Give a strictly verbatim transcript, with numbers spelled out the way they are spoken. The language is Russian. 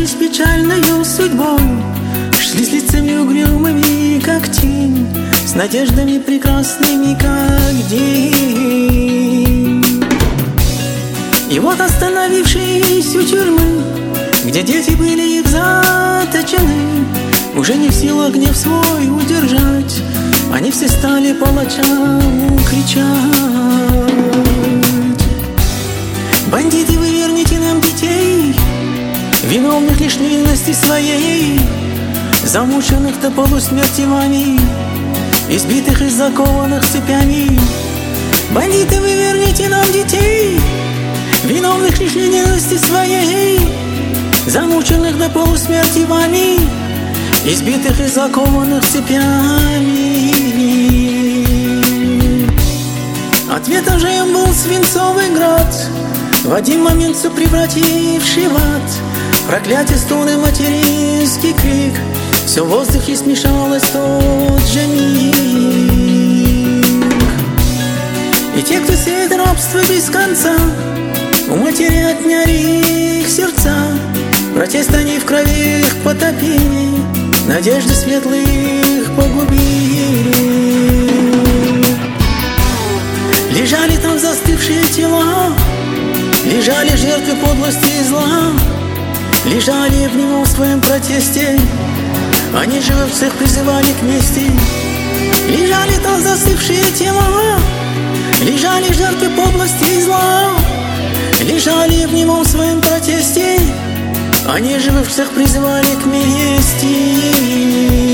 расстались печальною судьбой, шли с лицами угрюмыми, как тень, с надеждами прекрасными, как день. И вот, остановившись у тюрьмы, где дети были их заточены, уже не в силах гнев свой удержать, они все стали палачам кричать: бандиты, вы верните нам детей, виновных лишь невинности своей, замученных до полусмерти вами, избитых и закованных цепями. Бандиты, вы верните нам детей, виновных лишь невинности своей, замученных до полусмерти вами, избитых и закованных цепями. Ответом же им был свинцовый град, в один момент все превративший в ад. Проклятие, стоны, материнский крик, все в воздухе смешалось в тот же миг. И те, кто сеет рабство без конца, у матери отняли их сердца. Протест они в крови их потопили, надежды светлых погубили. Лежали там застывшие тела, лежали жертвы подлости и зла, лежали в немом своем протесте, они же всех призывали к мести. Лежали там застывшие тела, лежали жертвы подлости и зла, лежали в немом своем протесте, они же всех призывали к мести.